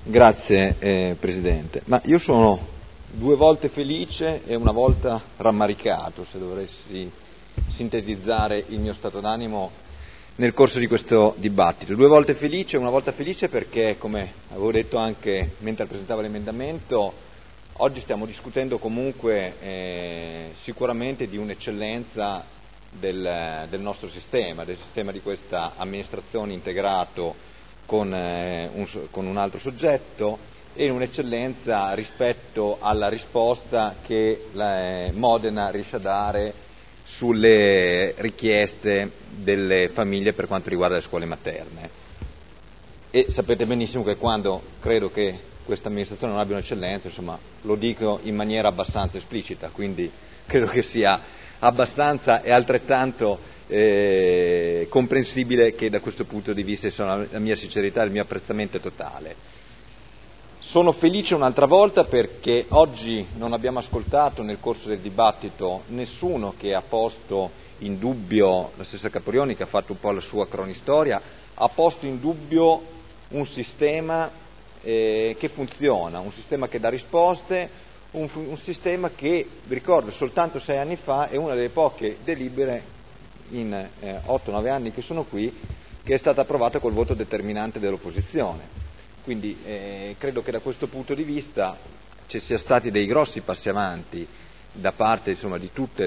Grazie Presidente. Ma io sono 2 volte felice e una volta rammaricato, se dovessi sintetizzare il mio stato d'animo nel corso di questo dibattito. 2 volte felice, una volta felice perché, come avevo detto anche mentre presentavo l'emendamento, oggi stiamo discutendo comunque sicuramente di un'eccellenza del nostro sistema, del sistema di questa amministrazione integrato con un altro soggetto, e un'eccellenza rispetto alla risposta che Modena riesce a dare sulle richieste delle famiglie per quanto riguarda le scuole materne. E sapete benissimo che quando credo che questa amministrazione non abbia un'eccellenza, insomma, lo dico in maniera abbastanza esplicita, quindi credo che sia abbastanza e altrettanto comprensibile che da questo punto di vista la mia sincerità e il mio apprezzamento è totale. Sono felice un'altra volta perché oggi non abbiamo ascoltato nel corso del dibattito nessuno che ha posto in dubbio, la stessa Caporioni che ha fatto un po' la sua cronistoria, ha posto in dubbio un sistema che funziona, un sistema che dà risposte, un sistema che, vi ricordo, soltanto 6 anni fa è una delle poche delibere in 8-9 anni che sono qui che è stata approvata col voto determinante dell'opposizione. Quindi credo che da questo punto di vista ci sia stati dei grossi passi avanti da parte, insomma, di tutte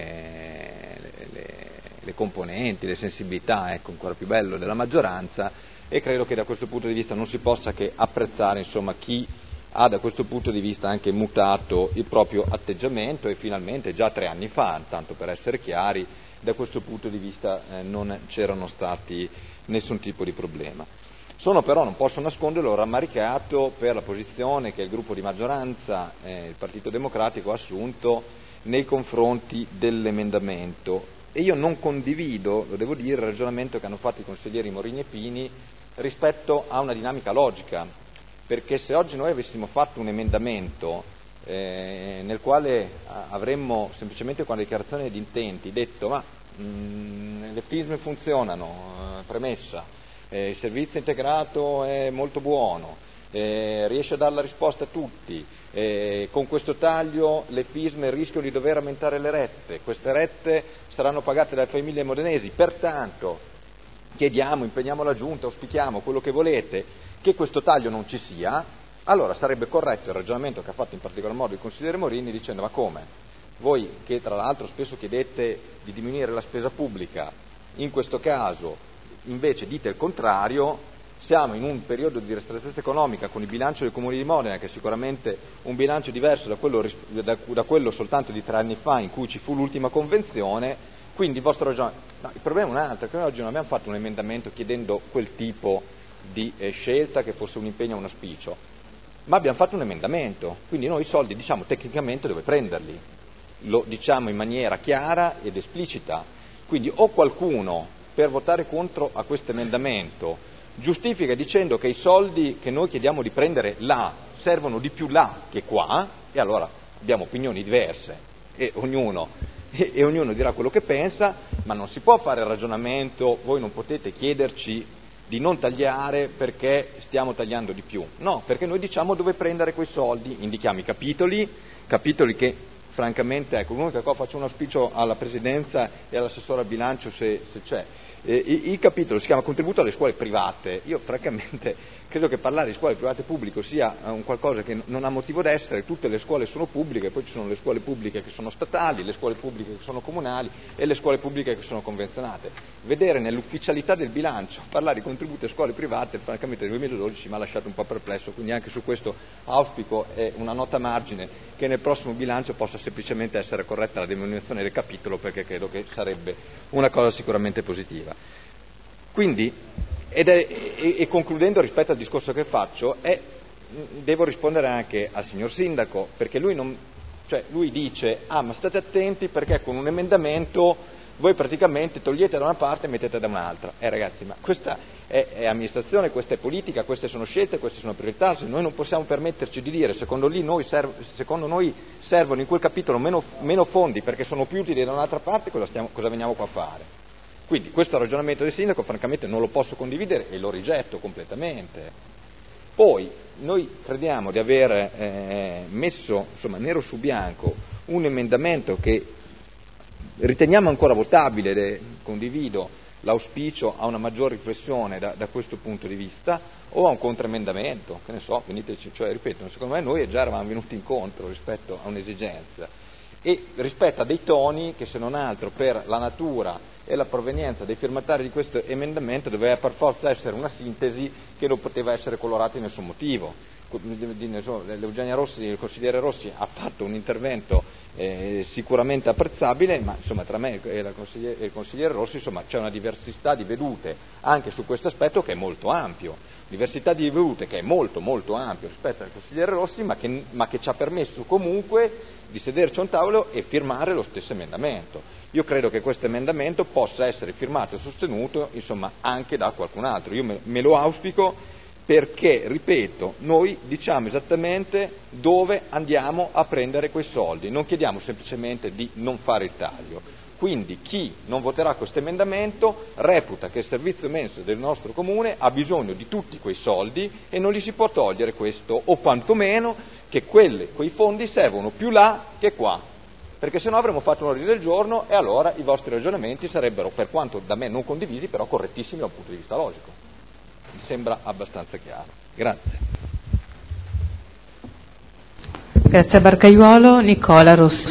le componenti, le sensibilità, ecco, ancora più bello, della maggioranza, e credo che da questo punto di vista non si possa che apprezzare, insomma, chi ha da questo punto di vista anche mutato il proprio atteggiamento, e finalmente già 3 anni fa, tanto per essere chiari, da questo punto di vista non c'erano stati nessun tipo di problema. Sono però, non posso nasconderlo, rammaricato per la posizione che il gruppo di maggioranza, il Partito Democratico, ha assunto nei confronti dell'emendamento, e io non condivido, lo devo dire, il ragionamento che hanno fatto i consiglieri Morini e Pini rispetto a una dinamica logica, perché se oggi noi avessimo fatto un emendamento nel quale avremmo semplicemente con la dichiarazione di intenti detto le FISM funzionano, premessa, il servizio integrato è molto buono, riesce a dare la risposta a tutti, con questo taglio le FISM rischiano di dover aumentare le rette, queste rette saranno pagate dalle famiglie modenesi, pertanto chiediamo, impegniamo la Giunta, auspichiamo, quello che volete, che questo taglio non ci sia. Allora sarebbe corretto il ragionamento che ha fatto in particolar modo il consigliere Morini, dicendo: ma come? Voi che tra l'altro spesso chiedete di diminuire la spesa pubblica, in questo caso invece dite il contrario, siamo in un periodo di ristrettezza economica con il bilancio del Comune di Modena, che è sicuramente un bilancio diverso da quello soltanto di 3 anni fa in cui ci fu l'ultima convenzione, quindi il vostro ragionamento... No, il problema è un altro, che noi oggi non abbiamo fatto un emendamento chiedendo quel tipo di scelta che fosse un impegno o un auspicio, ma abbiamo fatto un emendamento, quindi noi i soldi diciamo tecnicamente dove prenderli, lo diciamo in maniera chiara ed esplicita, quindi o qualcuno per votare contro a questo emendamento giustifica dicendo che i soldi che noi chiediamo di prendere là servono di più là che qua, e allora abbiamo opinioni diverse e ognuno dirà quello che pensa, ma non si può fare il ragionamento: voi non potete chiederci di non tagliare perché stiamo tagliando di più. No, perché noi diciamo dove prendere quei soldi, indichiamo i capitoli che francamente, ecco, l'unica cosa, faccio un auspicio alla Presidenza e all'assessore al bilancio se c'è. Il capitolo si chiama contributo alle scuole private. Io francamente credo che parlare di scuole private e pubbliche sia un qualcosa che non ha motivo d'essere. Tutte le scuole sono pubbliche, poi ci sono le scuole pubbliche che sono statali, le scuole pubbliche che sono comunali e le scuole pubbliche che sono convenzionate. Vedere nell'ufficialità del bilancio parlare di contributi a scuole private, francamente nel 2012 mi ha lasciato un po' perplesso, quindi anche su questo auspico una nota a margine che nel prossimo bilancio possa semplicemente essere corretta la denominazione del capitolo, perché credo che sarebbe una cosa sicuramente positiva. Quindi, e concludendo rispetto al discorso che faccio, devo rispondere anche al signor Sindaco, perché lui dice: ma state attenti perché con un emendamento voi praticamente togliete da una parte e mettete da un'altra. Ragazzi, ma questa è amministrazione, questa è politica, queste sono scelte, queste sono priorità. Se noi non possiamo permetterci di dire secondo noi servono in quel capitolo meno fondi perché sono più utili da un'altra parte, cosa veniamo qua a fare? Quindi questo ragionamento del sindaco francamente non lo posso condividere e lo rigetto completamente. Poi noi crediamo di aver messo insomma, nero su bianco un emendamento che riteniamo ancora votabile, condivido l'auspicio a una maggiore riflessione da questo punto di vista, o a un controemendamento, che ne so, veniteci, cioè ripeto, secondo me noi già eravamo venuti incontro rispetto a un'esigenza e rispetto a dei toni che, se non altro per la natura e la provenienza dei firmatari di questo emendamento, doveva per forza essere una sintesi che non poteva essere colorata in nessun motivo. L'Eugenia Rossi, il consigliere Rossi ha fatto un intervento sicuramente apprezzabile, ma insomma tra me e il consigliere Rossi insomma, c'è una diversità di vedute anche su questo aspetto che è molto ampio, diversità di vedute che è molto molto ampio rispetto al consigliere Rossi, ma che ci ha permesso comunque di sederci a un tavolo e firmare lo stesso emendamento. Io credo che questo emendamento possa essere firmato e sostenuto insomma, anche da qualcun altro, io me lo auspico, perché, ripeto, noi diciamo esattamente dove andiamo a prendere quei soldi, non chiediamo semplicemente di non fare il taglio. Quindi chi non voterà questo emendamento reputa che il servizio mense del nostro comune ha bisogno di tutti quei soldi e non gli si può togliere questo, o quantomeno che quei fondi servono più là che qua, perché sennò avremmo fatto un ordine del giorno e allora i vostri ragionamenti sarebbero, per quanto da me non condivisi, però correttissimi dal punto di vista logico. Mi sembra abbastanza chiaro. Grazie. Grazie a Barcaiuolo. Nicola Rossi.